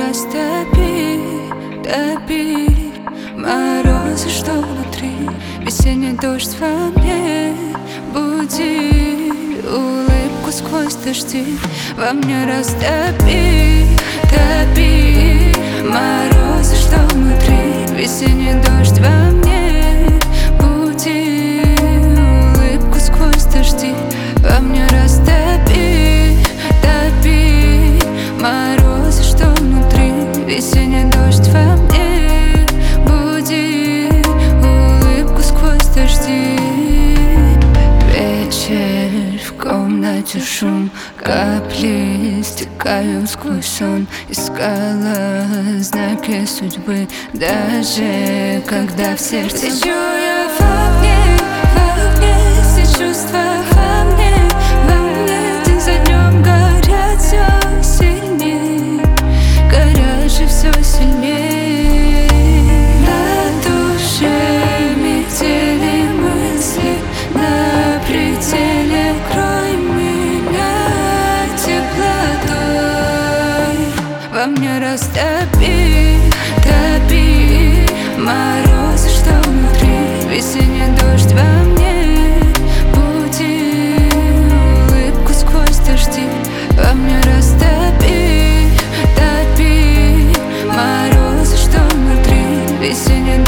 растопи, топи морозы, что внутри. Весенний дождь во мне, буди улыбку сквозь дожди. Во мне растопи, топи морозы, что внутри. Весенний дождь во мне, буди улыбку сквозь дожди. Во мне растопи, топи морозы, что внутри. Весенний дождь во мне, буди улыбку сквозь дожди. Вечер, в комнате шум, капли стекают сквозь сон. Искала знаки судьбы, даже когда в сердце Сижу я в огне, все чувства во мне день за днем горят все сильнее, горят же все сильнее. На душе метели мысли, на пределе крой меня теплотой. Во мне растопи, топи морозы, что внутри. Весенний дождь во мне, буди улыбку сквозь дожди. Во мне растопи, топи морозы, что внутри. Весенний